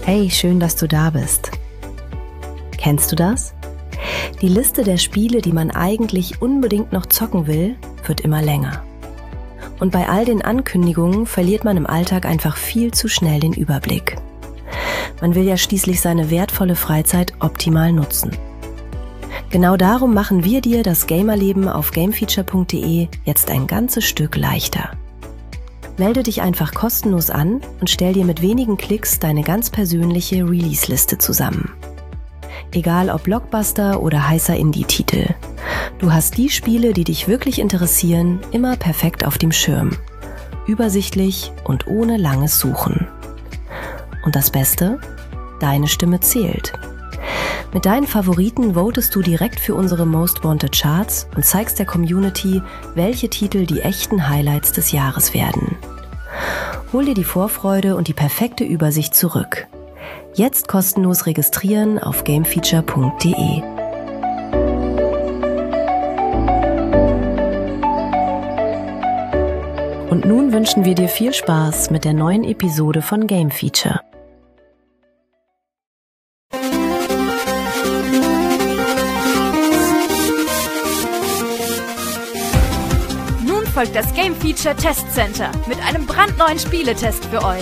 Hey, schön, dass du da bist. Kennst du das? Die Liste der Spiele, die man eigentlich unbedingt noch zocken will, wird immer länger. Und bei all den Ankündigungen verliert man im Alltag einfach viel zu schnell den Überblick. Man will ja schließlich seine wertvolle Freizeit optimal nutzen. Genau darum machen wir dir das Gamerleben auf gamefeature.de jetzt ein ganzes Stück leichter. Melde dich einfach kostenlos an und stell dir mit wenigen Klicks deine ganz persönliche Release-Liste zusammen. Egal ob Blockbuster oder heißer Indie-Titel. Du hast die Spiele, die dich wirklich interessieren, immer perfekt auf dem Schirm. Übersichtlich und ohne langes Suchen. Und das Beste? Deine Stimme zählt. Mit deinen Favoriten votest du direkt für unsere Most Wanted Charts und zeigst der Community, welche Titel die echten Highlights des Jahres werden. Hol dir die Vorfreude und die perfekte Übersicht zurück. Jetzt kostenlos registrieren auf gamefeature.de. Und nun wünschen wir dir viel Spaß mit der neuen Episode von Game Feature. Folgt das Game Feature Test Center mit einem brandneuen Spieletest für euch.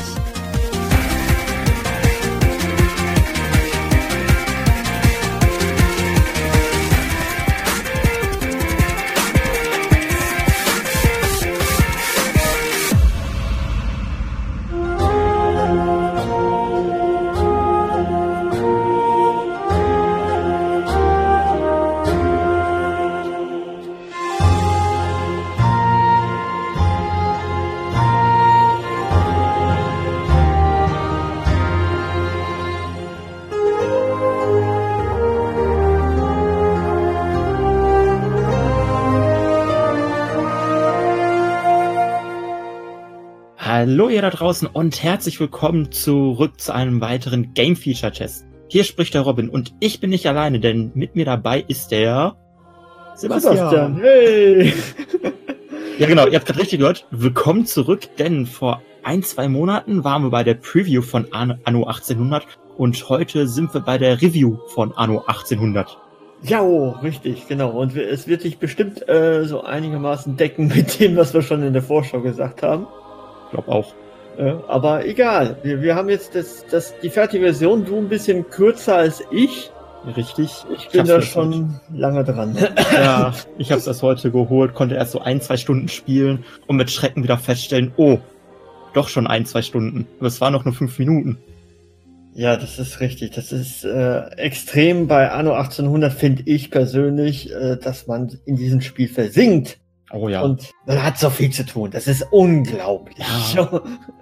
Hallo ihr da draußen und herzlich willkommen zurück zu einem weiteren Game Feature Test. Hier spricht der Robin und ich bin nicht alleine, denn mit mir dabei ist der Sebastian. Hey! Ja genau, ihr habt gerade richtig gehört. Willkommen zurück, denn vor 1-2 Monaten waren wir bei der Preview von Anno 1800 und heute sind wir bei der Review von Anno 1800. Ja, richtig, genau. Und es wird sich bestimmt so einigermaßen decken mit dem, was wir schon in der Vorschau gesagt haben. Ich glaube auch. Aber egal. Wir haben jetzt die fertige Version, du ein bisschen kürzer als ich. Richtig. Ich bin da schon lange dran. Ja, ich habe es erst heute geholt, konnte erst so 1-2 Stunden spielen und mit Schrecken wieder feststellen, oh, doch schon 1-2 Stunden. Aber es waren noch nur 5 Minuten. Ja, das ist richtig. Das ist extrem bei Anno 1800, finde ich persönlich, dass man in diesem Spiel versinkt. Oh ja. Und man hat so viel zu tun. Das ist unglaublich. Ja.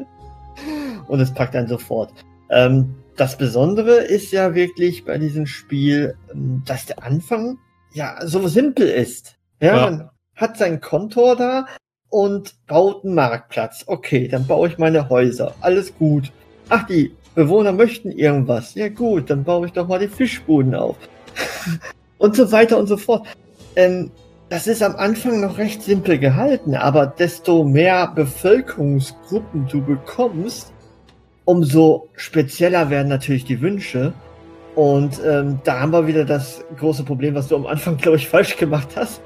Und es packt einen sofort. Das Besondere ist ja wirklich bei diesem Spiel, dass der Anfang ja so simpel ist. Ja, man hat sein Kontor da und baut einen Marktplatz. Okay, dann baue ich meine Häuser. Alles gut. Ach, die Bewohner möchten irgendwas. Ja gut, dann baue ich doch mal die Fischbuden auf. Und so weiter und so fort. Das ist am Anfang noch recht simpel gehalten, aber desto mehr Bevölkerungsgruppen du bekommst, umso spezieller werden natürlich die Wünsche. Und da haben wir wieder das große Problem, was du am Anfang, glaube ich, falsch gemacht hast.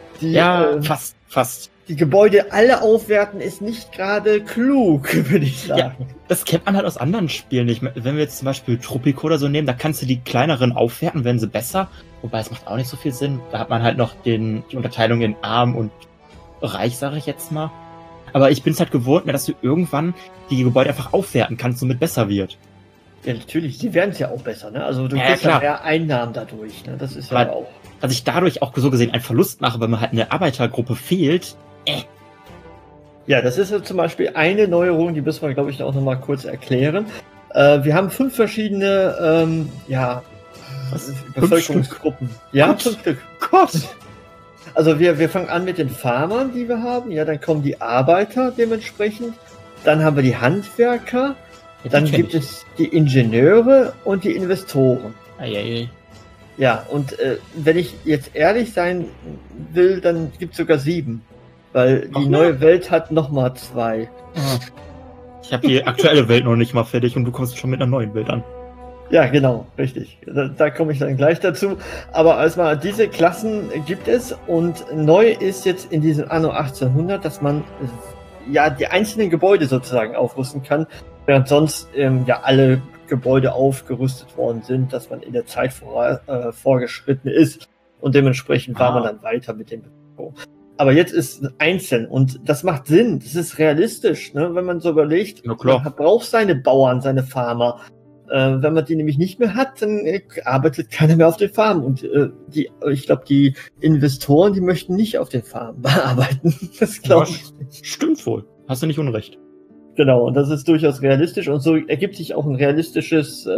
Fast. Die Gebäude alle aufwerten ist nicht gerade klug, würde ich sagen. Ja, das kennt man halt aus anderen Spielen nicht. Wenn wir jetzt zum Beispiel Tropico oder so nehmen, da kannst du die kleineren aufwerten, werden sie besser. Wobei, es macht auch nicht so viel Sinn. Da hat man halt noch die Unterteilung in arm und reich, sage ich jetzt mal. Aber ich bin es halt gewohnt, dass du irgendwann die Gebäude einfach aufwerten kannst, somit besser wird. Ja, natürlich. Die werden es ja auch besser, ne? Also du kriegst ja mehr Einnahmen dadurch, ne? Das ist ja auch... Dass ich dadurch auch so gesehen einen Verlust mache, wenn mir halt eine Arbeitergruppe fehlt. Ja, das ist ja zum Beispiel eine Neuerung, die müssen wir, glaube ich, auch nochmal kurz erklären. Wir haben 5 verschiedene, Bevölkerungsgruppen. Ja, 5 Stück. Gott! Also wir fangen an mit den Farmern, die wir haben. Ja, dann kommen die Arbeiter dementsprechend. Dann haben wir die Handwerker. Dann gibt es die Ingenieure und die Investoren. Eieiei. Ja, und wenn ich jetzt ehrlich sein will, dann gibt es sogar 7. Weil die neue Welt hat nochmal 2. Ich habe die aktuelle Welt noch nicht mal fertig und du kommst schon mit einer neuen Welt an. Ja, genau, richtig. Da komme ich dann gleich dazu. Aber erstmal, diese Klassen gibt es und neu ist jetzt in diesem Anno 1800, dass man ja die einzelnen Gebäude sozusagen aufrüsten kann, während sonst ja alle Gebäude aufgerüstet worden sind, dass man in der Zeit vorgeschritten ist und dementsprechend war man dann weiter mit dem Bau. Aber jetzt ist es einzeln und das macht Sinn, das ist realistisch, ne? Wenn man so überlegt, man braucht seine Bauern, seine Farmer. Wenn man die nämlich nicht mehr hat, dann arbeitet keiner mehr auf den Farmen. Und ich glaube, die Investoren, die möchten nicht auf den Farmen arbeiten. Das glaube ich nicht. Stimmt wohl. Hast du nicht unrecht. Genau, und das ist durchaus realistisch. Und so ergibt sich auch ein realistisches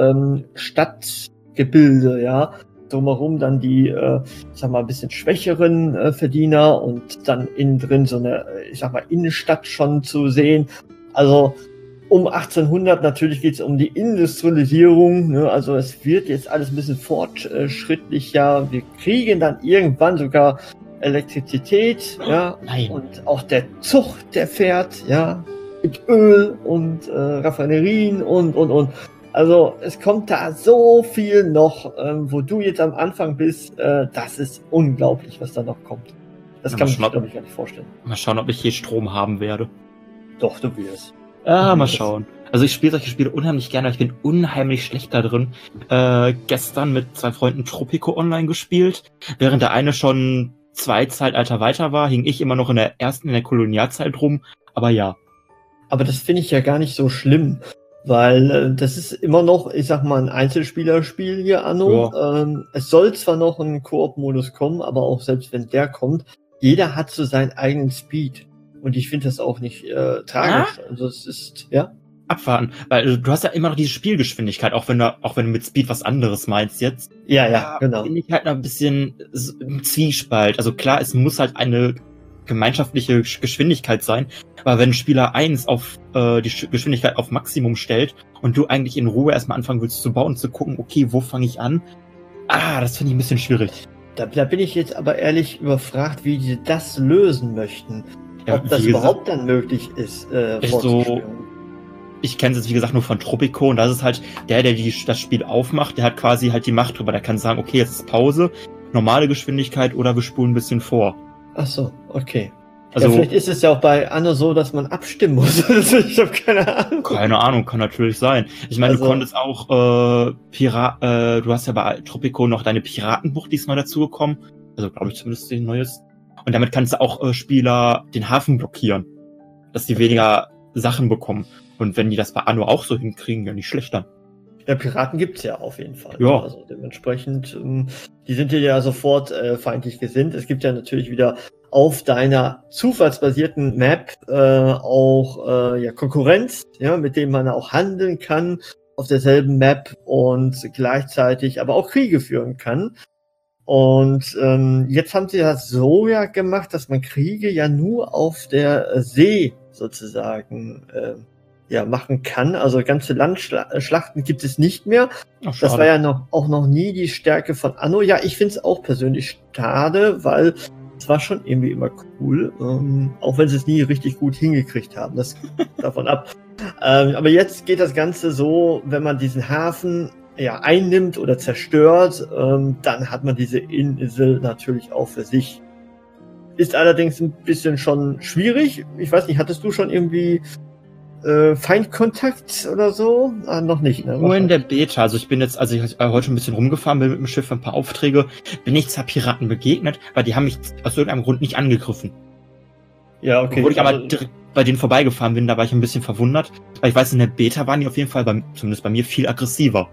Stadtgebilde, ja. Drumherum dann die, sag mal, ein bisschen schwächeren Verdiener und dann innen drin so eine, ich sag mal, Innenstadt schon zu sehen. Also um 1800 natürlich geht es um die Industrialisierung, ne? Also es wird jetzt alles ein bisschen fortschrittlicher. Wir kriegen dann irgendwann sogar Elektrizität, ja. Nein. Und auch der Zug, der fährt, ja, mit Öl und Raffinerien und. Also es kommt da so viel noch, wo du jetzt am Anfang bist. Das ist unglaublich, was da noch kommt. Das kann man sich, glaube ich, gar nicht vorstellen. Mal schauen, ob ich hier Strom haben werde. Doch, du wirst. Mal schauen. Also ich spiele solche Spiele unheimlich gerne, aber ich bin unheimlich schlecht da drin. Gestern mit 2 Freunden Tropico online gespielt. Während der eine schon 2 Zeitalter weiter war, hing ich immer noch in der Kolonialzeit rum. Aber ja. Aber das finde ich ja gar nicht so schlimm. Weil das ist immer noch, ich sag mal, ein Einzelspielerspiel hier, Anno. Ja. Es soll zwar noch ein Koop-Modus kommen, aber auch selbst wenn der kommt, jeder hat so seinen eigenen Speed. Und ich finde das auch nicht tragisch. Also es ist, ja. Abwarten, weil du hast ja immer noch diese Spielgeschwindigkeit, auch wenn du mit Speed was anderes meinst jetzt. Ja, genau. Bin ich halt noch ein bisschen im Zwiespalt. Also klar, es muss halt eine gemeinschaftliche Geschwindigkeit sein, aber wenn Spieler 1 auf die Geschwindigkeit auf Maximum stellt und du eigentlich in Ruhe erstmal anfangen willst zu bauen und zu gucken, okay, wo fange ich an? Das finde ich ein bisschen schwierig. Da bin ich jetzt aber ehrlich überfragt, wie die das lösen möchten. Ja, ob das überhaupt dann möglich ist, ich kenne es jetzt, wie gesagt, nur von Tropico und das ist halt der das Spiel aufmacht, der hat quasi halt die Macht drüber. Der kann sagen, okay, jetzt ist Pause, normale Geschwindigkeit oder wir spulen ein bisschen vor. Ach so, okay. Also, ja, vielleicht ist es ja auch bei Anno so, dass man abstimmen muss. Ich habe keine Ahnung. Keine Ahnung, kann natürlich sein. Ich meine, du konntest auch du hast ja bei Tropico noch deine Piratenbucht diesmal dazugekommen. Also glaube ich zumindest ein neues. Und damit kannst du auch Spieler den Hafen blockieren, dass die weniger Sachen bekommen. Und wenn die das bei Anno auch so hinkriegen, ja nicht schlechter. Ja, Piraten gibt's ja auf jeden Fall. Ja. Also dementsprechend, die sind dir ja sofort feindlich gesinnt. Es gibt ja natürlich wieder auf deiner zufallsbasierten Map auch Konkurrenz, ja, mit dem man auch handeln kann auf derselben Map und gleichzeitig aber auch Kriege führen kann. Und jetzt haben sie das so ja gemacht, dass man Kriege ja nur auf der See sozusagen machen kann. Also ganze Landschlachten gibt es nicht mehr. Ach, das war ja auch noch nie die Stärke von Anno. Ja, ich finde es auch persönlich schade, weil es war schon irgendwie immer cool, auch wenn sie es nie richtig gut hingekriegt haben. Das davon ab. Aber jetzt geht das Ganze so, wenn man diesen Hafen einnimmt oder zerstört, dann hat man diese Insel natürlich auch für sich. Ist allerdings ein bisschen schon schwierig. Ich weiß nicht, hattest du schon irgendwie Feindkontakt oder so? Noch nicht, ne? Nur in der Beta. Also ich bin jetzt, als ich heute ein bisschen rumgefahren bin mit dem Schiff für ein paar Aufträge, bin ich zwar Piraten begegnet, weil die haben mich aus irgendeinem Grund nicht angegriffen. Ja, okay. Obwohl ich aber direkt bei denen vorbeigefahren bin, da war ich ein bisschen verwundert. Weil ich weiß, in der Beta waren die auf jeden Fall, zumindest bei mir, viel aggressiver.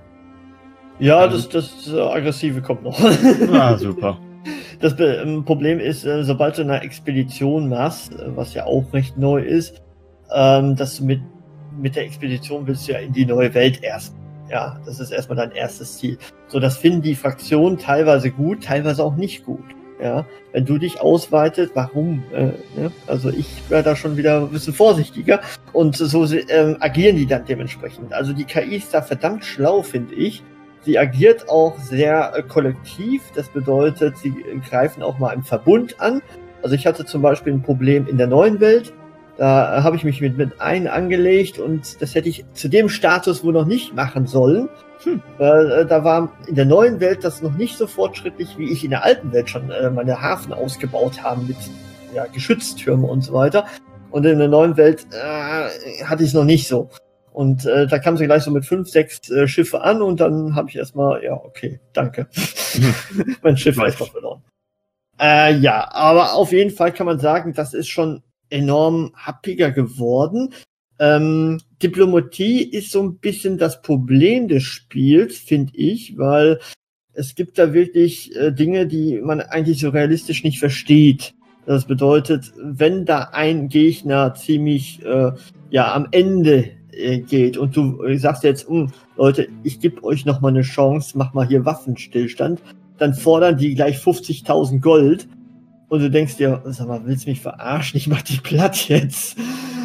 Ja, das Aggressive kommt noch. Super. Das Problem ist, sobald du eine Expedition machst, was ja auch recht neu ist, dass du mit der Expedition willst du ja in die neue Welt erst. Ja, das ist erstmal dein erstes Ziel. So, das finden die Fraktionen teilweise gut, teilweise auch nicht gut. Ja, wenn du dich ausweitet, warum? Also ich wäre da schon wieder ein bisschen vorsichtiger und so agieren die dann dementsprechend. Also die KI ist da verdammt schlau, finde ich. Sie agiert auch sehr kollektiv. Das bedeutet, sie greifen auch mal im Verbund an. Also ich hatte zum Beispiel ein Problem in der neuen Welt. Da habe ich mich mit einem angelegt und das hätte ich zu dem Status wohl noch nicht machen sollen. Weil da war in der neuen Welt das noch nicht so fortschrittlich, wie ich in der alten Welt schon meine Hafen ausgebaut habe mit Geschütztürmen und so weiter. Und in der neuen Welt hatte ich es noch nicht so. Und da kam sie gleich so mit 5, 6 Schiffe an und dann habe ich erstmal, ja, okay, danke. Mein Schiff war erstmal verloren. Ja, aber auf jeden Fall kann man sagen, das ist schon enorm happiger geworden. Diplomatie ist so ein bisschen das Problem des Spiels, finde ich, weil es gibt da wirklich Dinge, die man eigentlich so realistisch nicht versteht. Das bedeutet, wenn da ein Gegner ziemlich am Ende geht und du sagst jetzt, Leute, ich gebe euch noch mal eine Chance, mach mal hier Waffenstillstand, dann fordern die gleich 50.000 Gold und du denkst dir, sag mal, willst du mich verarschen? Ich mach dich platt jetzt.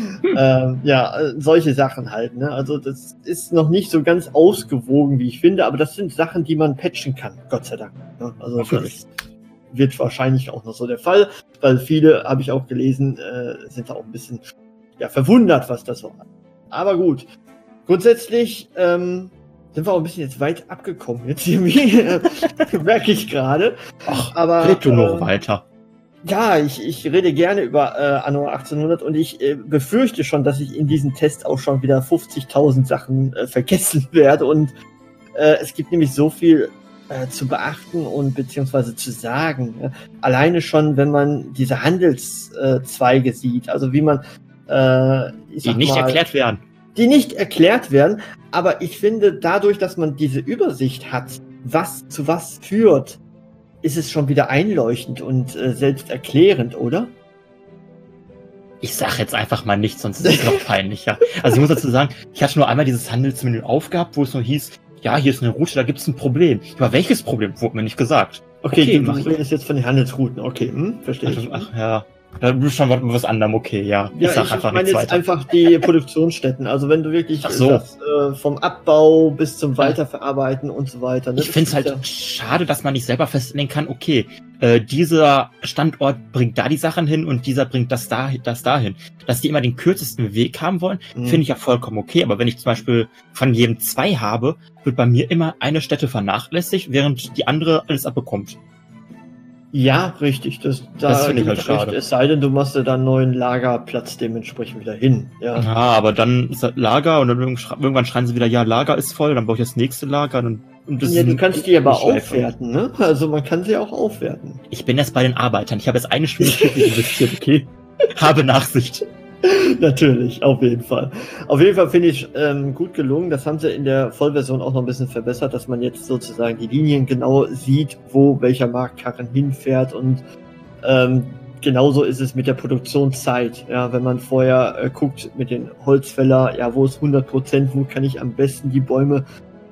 Solche Sachen halt, ne? Also das ist noch nicht so ganz ausgewogen, wie ich finde, aber das sind Sachen, die man patchen kann, Gott sei Dank. Ne? Also das wird wahrscheinlich auch noch so der Fall, weil viele, habe ich auch gelesen, sind da auch ein bisschen verwundert, was das so hat. Aber gut, grundsätzlich sind wir auch ein bisschen jetzt weit abgekommen, jetzt irgendwie, merke ich gerade. Aber red du noch weiter. Ja, ich rede gerne über Anno 1800 und ich befürchte schon, dass ich in diesem Test auch schon wieder 50.000 Sachen vergessen werde und es gibt nämlich so viel zu beachten und beziehungsweise zu sagen. Alleine schon, wenn man diese Handelszweige sieht, also wie man die nicht erklärt werden. Die nicht erklärt werden, aber ich finde, dadurch, dass man diese Übersicht hat, was zu was führt, ist es schon wieder einleuchtend und selbsterklärend, oder? Ich sag jetzt einfach mal nichts, sonst ist es noch peinlicher. Also ich muss dazu sagen, ich hatte nur einmal dieses Handelsmenü aufgehabt, wo es nur hieß, ja, hier ist eine Route, da gibt's ein Problem. Aber welches Problem? Wurde mir nicht gesagt. Okay, du redest jetzt von den Handelsrouten. Okay, verstehe ich. Ach ja. Da bist schon was anderem, okay, ja. Ich sag einfach nichts weiter. Ich meine jetzt einfach die Produktionsstätten. Also wenn du wirklich das, vom Abbau bis zum Weiterverarbeiten und so weiter. Ne? Ich finde es halt schade, dass man nicht selber festlegen kann, okay, dieser Standort bringt da die Sachen hin und dieser bringt das dahin. Dass die immer den kürzesten Weg haben wollen, finde ich ja vollkommen okay. Aber wenn ich zum Beispiel von jedem 2 habe, wird bei mir immer eine Stätte vernachlässigt, während die andere alles abbekommt. Ja, richtig. Das finde ich halt schade. Es sei denn, du machst ja dann einen neuen Lagerplatz dementsprechend wieder hin. Ja, aber dann ist das Lager und dann irgendwann schreien sie wieder, ja, Lager ist voll, dann baue ich das nächste Lager. Und das du kannst die aber aufwerten, ne? Also man kann sie auch aufwerten. Ich bin jetzt bei den Arbeitern. Ich habe jetzt eine Stunde investiert, okay? Habe Nachsicht. Natürlich, auf jeden Fall. Auf jeden Fall finde ich gut gelungen. Das haben sie in der Vollversion auch noch ein bisschen verbessert, dass man jetzt sozusagen die Linien genau sieht, wo welcher Marktkarren hinfährt und genauso ist es mit der Produktionszeit. Ja, wenn man vorher guckt mit den Holzfäller, ja, wo ist 100%, wo kann ich am besten die Bäume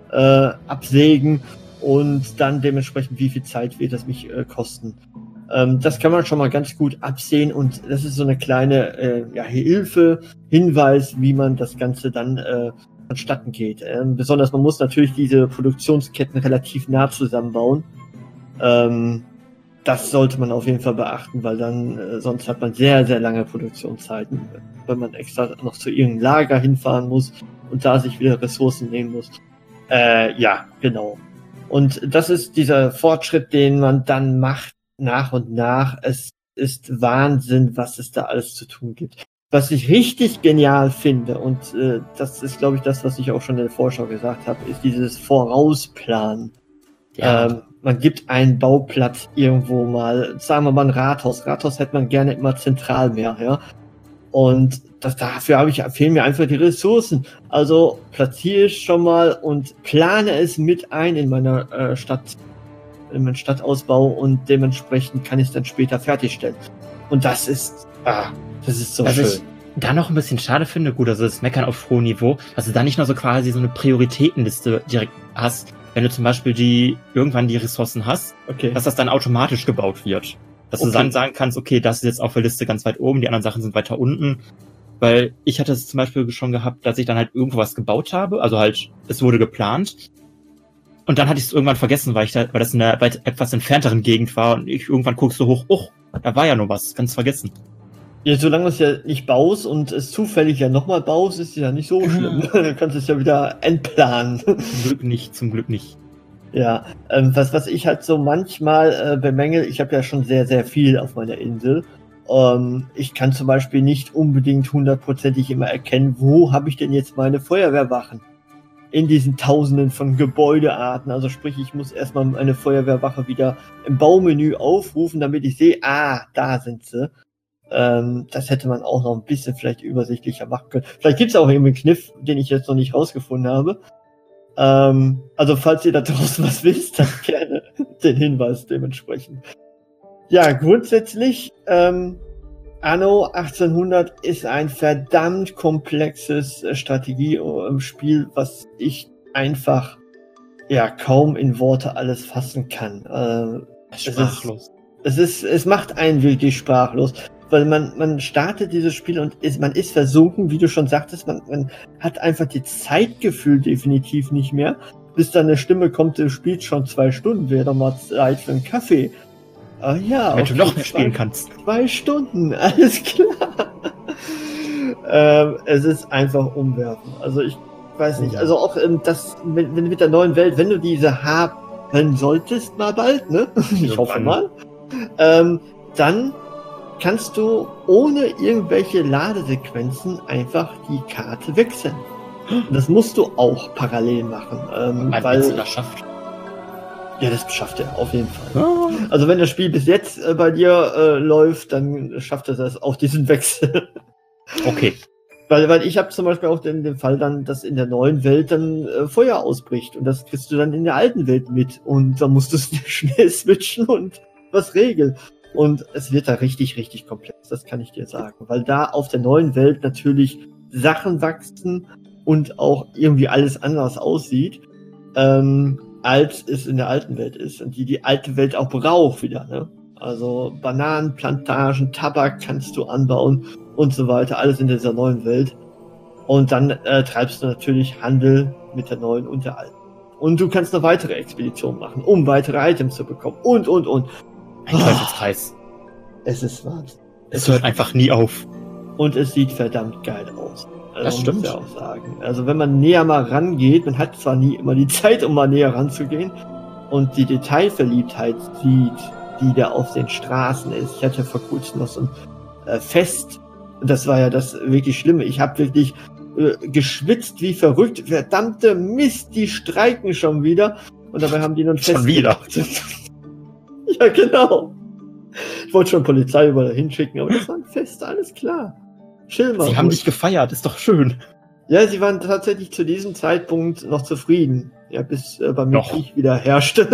absägen und dann dementsprechend, wie viel Zeit wird das mich kosten. Das kann man schon mal ganz gut absehen und das ist so eine kleine Hilfe, Hinweis, wie man das Ganze dann vonstatten geht. Besonders man muss natürlich diese Produktionsketten relativ nah zusammenbauen. Das sollte man auf jeden Fall beachten, weil dann sonst hat man sehr, sehr lange Produktionszeiten, wenn man extra noch zu irgendeinem Lager hinfahren muss und da sich wieder Ressourcen nehmen muss. Ja, genau. Und das ist dieser Fortschritt, den man dann macht, nach und nach. Es ist Wahnsinn, was es da alles zu tun gibt. Was ich richtig genial finde, und das ist, glaube ich, das, was ich auch schon in der Vorschau gesagt habe, ist dieses Vorausplanen. Ja. Man gibt einen Bauplatz irgendwo mal, sagen wir mal ein Rathaus. Rathaus hätte man gerne immer zentral mehr, ja. Und dafür fehlen mir einfach die Ressourcen. Also platziere ich schon mal und plane es mit ein in meiner Stadt, in meinen Stadtausbau und dementsprechend kann ich es dann später fertigstellen. Und das ist so schön. Ich da noch ein bisschen schade finde, gut, also das Meckern auf hohem Niveau, dass du da nicht nur so quasi so eine Prioritätenliste direkt hast, wenn du zum Beispiel irgendwann die Ressourcen hast, dass das dann automatisch gebaut wird. Dass du dann sagen kannst, okay, das ist jetzt auf der Liste ganz weit oben, die anderen Sachen sind weiter unten. Weil ich hatte es zum Beispiel schon gehabt, dass ich dann halt irgendwo was gebaut habe, also halt, es wurde geplant. Und dann hatte ich es irgendwann vergessen, weil das in einer weit etwas entfernteren Gegend war und ich irgendwann guckst so hoch, da war ja noch was, ganz vergessen. Ja, solange du es ja nicht baust und es zufällig ja nochmal baust, ist es ja nicht so schlimm. Du kannst es ja wieder entplanen. Zum Glück nicht. Ja, was ich halt so manchmal bemängel, ich habe ja schon sehr, sehr viel auf meiner Insel. Ich kann zum Beispiel nicht unbedingt hundertprozentig immer erkennen, wo habe ich denn jetzt meine Feuerwehrwachen? In diesen Tausenden von Gebäudearten. Also sprich, ich muss erstmal meine Feuerwehrwache wieder im Baumenü aufrufen, damit ich sehe, da sind sie. Das hätte man auch noch ein bisschen vielleicht übersichtlicher machen können. Vielleicht gibt es auch irgendwie einen Kniff, den ich jetzt noch nicht rausgefunden habe. Also falls ihr da draußen was wisst, dann gerne den Hinweis dementsprechend. Ja, grundsätzlich, Anno 1800 ist ein verdammt komplexes Strategiespiel, was ich einfach kaum in Worte alles fassen kann. Sprachlos. Es macht einen wirklich sprachlos, weil man startet dieses Spiel und man ist versunken, wie du schon sagtest, man hat einfach die Zeitgefühl definitiv nicht mehr, bis dann eine Stimme kommt, du spielst schon 2 Stunden, wäre doch mal Zeit für einen Kaffee. Wenn du noch mehr spielen kannst. 2 Stunden, alles klar. Es ist einfach umwerfend. Also ich weiß nicht, also auch wenn mit der neuen Welt, wenn du diese haben solltest mal bald, ne? Ich hoffe mal. Dann kannst du ohne irgendwelche Ladesequenzen einfach die Karte wechseln. Und das musst du auch parallel machen. Weil das schafft. Ja, das schafft er auf jeden Fall. Oh. Also wenn das Spiel bis jetzt bei dir läuft, dann schafft er das auch, diesen Wechsel. Okay. Weil ich habe zum Beispiel auch den Fall dann, dass in der neuen Welt dann Feuer ausbricht und das kriegst du dann in der alten Welt mit und da musst du schnell switchen und was regeln. Und es wird da richtig, richtig komplex, das kann ich dir sagen. Weil da auf der neuen Welt natürlich Sachen wachsen und auch irgendwie alles anders aussieht. Als es in der alten Welt ist und die alte Welt auch braucht wieder, ne? Also Bananenplantagen, Tabak kannst du anbauen und so weiter, alles in dieser neuen Welt. Und dann treibst du natürlich Handel mit der neuen und der alten. Und du kannst noch weitere Expeditionen machen, um weitere Items zu bekommen und. Ein Teufelskreis. Es ist Wahnsinn. Es hört einfach nie auf. Und es sieht verdammt geil aus. Das stimmt. Muss ich auch sagen. Also wenn man näher mal rangeht, man hat zwar nie immer die Zeit, um mal näher ranzugehen und die Detailverliebtheit sieht, die da auf den Straßen ist. Ich hatte ja vor kurzem noch so ein Fest, das war ja das wirklich Schlimme. Ich habe wirklich geschwitzt wie verrückt. Verdammte Mist, die streiken schon wieder. Und dabei haben die noch ein Fest. Schon wieder? Ja, genau. Ich wollte schon Polizei überall hinschicken, aber das war ein Fest, alles klar. Chill mal. Sie haben dich gefeiert, ist doch schön. Ja, sie waren tatsächlich zu diesem Zeitpunkt noch zufrieden. Ja, bis bei mir Krieg wieder herrschte.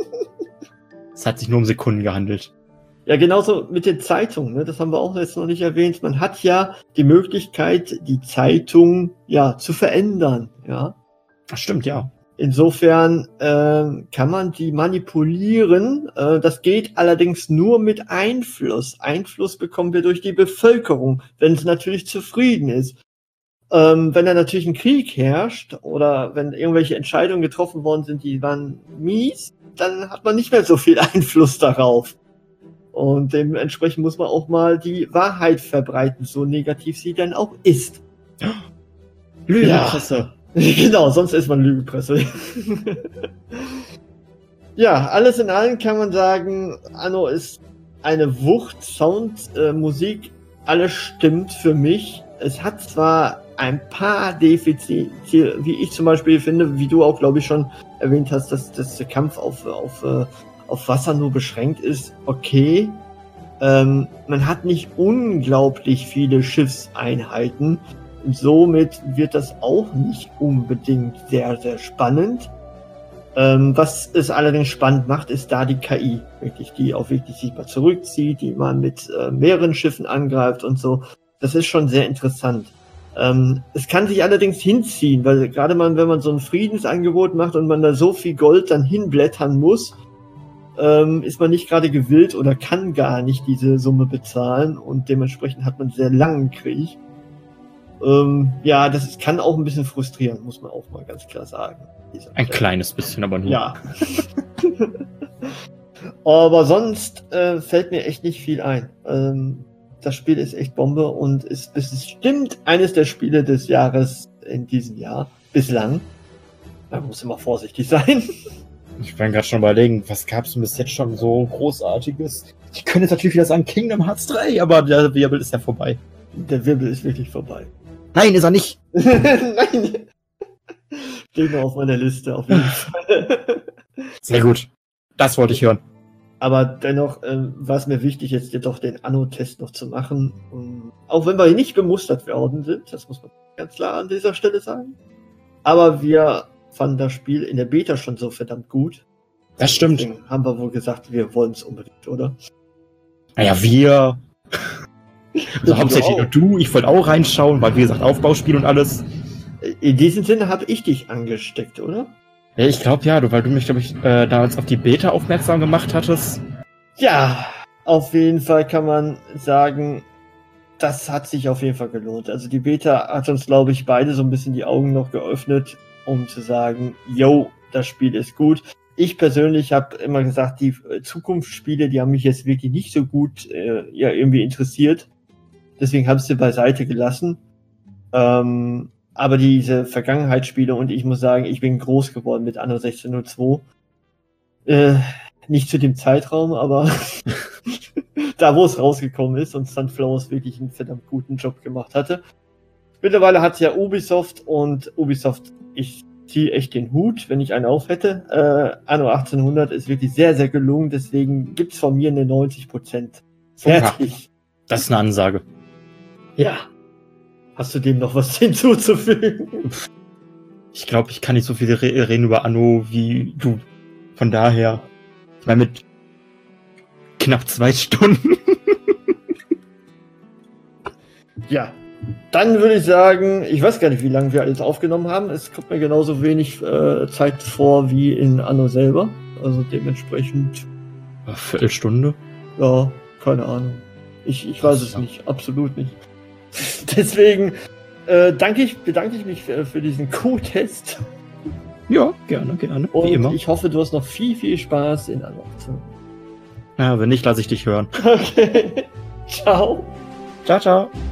Es hat sich nur um Sekunden gehandelt. Ja, genauso mit den Zeitungen, ne? Das haben wir auch jetzt noch nicht erwähnt. Man hat ja die Möglichkeit, die Zeitung zu verändern. Ja. Das stimmt, ja. Insofern kann man die manipulieren. Das geht allerdings nur mit Einfluss. Einfluss bekommen wir durch die Bevölkerung, wenn sie natürlich zufrieden ist. Wenn da natürlich ein Krieg herrscht oder wenn irgendwelche Entscheidungen getroffen worden sind, die waren mies, dann hat man nicht mehr so viel Einfluss darauf. Und dementsprechend muss man auch mal die Wahrheit verbreiten, so negativ sie denn auch ist. Lügenpresse. Ja. Genau, sonst ist man Lügenpresse. Ja, alles in allem kann man sagen, Anno ist eine Wucht, Sound, Musik, alles stimmt für mich. Es hat zwar ein paar Defizite, wie ich zum Beispiel finde, wie du auch, glaube ich, schon erwähnt hast, dass der Kampf auf Wasser nur beschränkt ist. Okay, man hat nicht unglaublich viele Schiffseinheiten. Und somit wird das auch nicht unbedingt sehr, sehr spannend. Was es allerdings spannend macht, ist da die KI, wirklich, die auch wirklich sich mal zurückzieht, die man mit mehreren Schiffen angreift und so. Das ist schon sehr interessant. Es kann sich allerdings hinziehen, weil gerade wenn man so ein Friedensangebot macht und man da so viel Gold dann hinblättern muss, ist man nicht gerade gewillt oder kann gar nicht diese Summe bezahlen und dementsprechend hat man einen sehr langen Krieg. Ja, das kann auch ein bisschen frustrieren, muss man auch mal ganz klar sagen. Ein kleines bisschen, aber nur. Ja. Aber sonst fällt mir echt nicht viel ein. das Spiel ist echt Bombe und ist bestimmt eines der Spiele des Jahres in diesem Jahr. Bislang. Man muss immer vorsichtig sein. Ich bin gerade schon überlegen, was gab es denn bis jetzt schon so Großartiges? Ich könnte jetzt natürlich wieder sagen Kingdom Hearts 3, aber der Wirbel ist ja vorbei. Der Wirbel ist wirklich vorbei. Nein, ist er nicht. Nein. Steht noch auf meiner Liste, auf jeden Fall. Sehr gut. Das wollte ich hören. Aber dennoch war es mir wichtig, jetzt doch den Anno-Test noch zu machen. Und auch wenn wir hier nicht bemustert worden sind, das muss man ganz klar an dieser Stelle sagen. Aber wir fanden das Spiel in der Beta schon so verdammt gut. Das stimmt. Deswegen haben wir wohl gesagt, wir wollen es unbedingt, oder? Naja, wir. Also hauptsächlich nur du. Ich wollte auch reinschauen, weil wie gesagt Aufbauspiel und alles. In diesem Sinne habe ich dich angesteckt, oder? Ja, ich glaube ja, weil du mich, glaube ich, damals auf die Beta aufmerksam gemacht hattest. Ja, auf jeden Fall kann man sagen, das hat sich auf jeden Fall gelohnt. Also die Beta hat uns, glaube ich, beide so ein bisschen die Augen noch geöffnet, um zu sagen, yo, das Spiel ist gut. Ich persönlich habe immer gesagt, die Zukunftsspiele, die haben mich jetzt wirklich nicht so gut irgendwie interessiert. Deswegen habe ich sie beiseite gelassen. Aber diese Vergangenheitsspiele, und ich muss sagen, ich bin groß geworden mit Anno 1602. Nicht zu dem Zeitraum, aber da, wo es rausgekommen ist und Sunflowers wirklich einen verdammt guten Job gemacht hatte. Mittlerweile hat es ja Ubisoft und Ubisoft, ich ziehe echt den Hut, wenn ich einen auf hätte. Anno 1800 ist wirklich sehr, sehr gelungen, deswegen gibt's von mir eine 90%. Fertig. Das ist eine Ansage. Ja. Hast du dem noch was hinzuzufügen? Ich glaube, ich kann nicht so viel reden über Anno wie du. Von daher, ich meine mit knapp 2 Stunden. Ja, dann würde ich sagen, ich weiß gar nicht, wie lange wir alles aufgenommen haben. Es kommt mir genauso wenig Zeit vor wie in Anno selber. Also dementsprechend. Eine Viertelstunde? Ja, keine Ahnung. Ich weiß es nicht, absolut nicht. Deswegen bedanke ich mich für diesen Co-Test. Ja, gerne. Und wie immer. Ich hoffe, du hast noch viel, viel Spaß in Anno 18. Ja, wenn nicht, lasse ich dich hören. Okay. Ciao. Ciao, ciao.